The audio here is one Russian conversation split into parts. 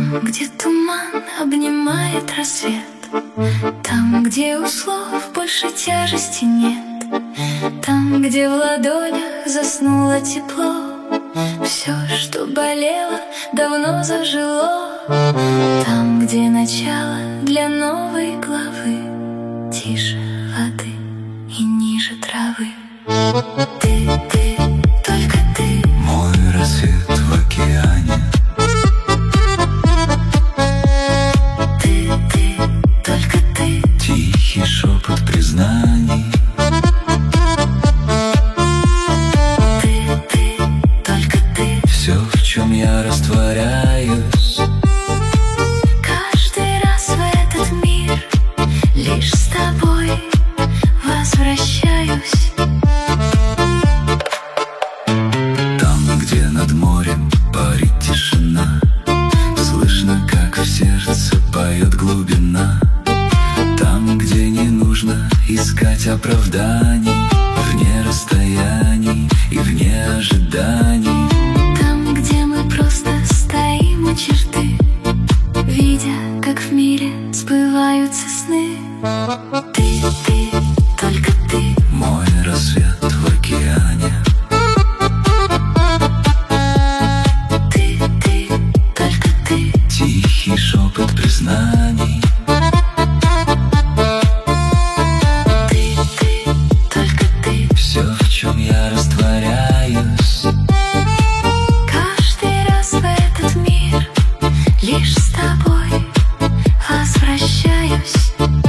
Там, где туман обнимает рассвет, там, где у слов больше тяжести нет, там, где в ладонях заснуло тепло, все, что болело, давно зажило. Там, где начало для новой главы, тише воды и ниже травы. Ты, только ты, мой рассвет в океане. Ты, только ты, Тихий шепот признаний. ты, только ты. Все, в чем я растворяюсь. Каждый раз в этот мир лишь с тобой возвращаюсь. Там, где над морем парит тишина, слышно, как в сердце поет глубина. Там, где не нужно искать оправданий, вне расстояний и вне ожиданий. Там, где мы просто стоим у черты, видя, как в мире сбываются сны. Ты, только ты, Мой рассвет в океане. ты, только ты. Тихий шепот признаний. Ты, только ты. Все, в чем я растворяюсь. Каждый раз в этот мир лишь с тобой возвращаюсь.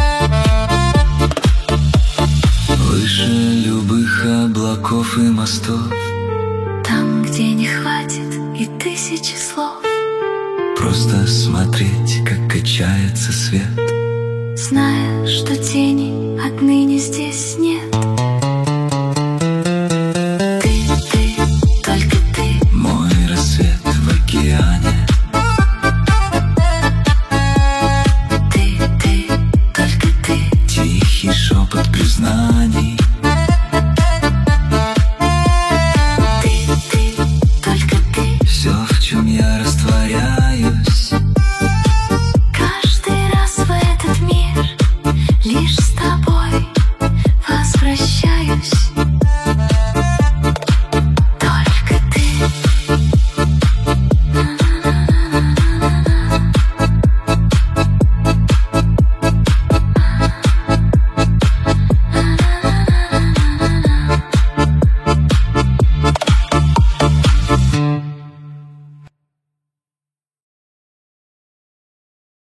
Выше любых облаков и мостов, Там, где не хватит и тысячи слов, просто смотреть, как качается свет. зная, что тени отныне здесь нет.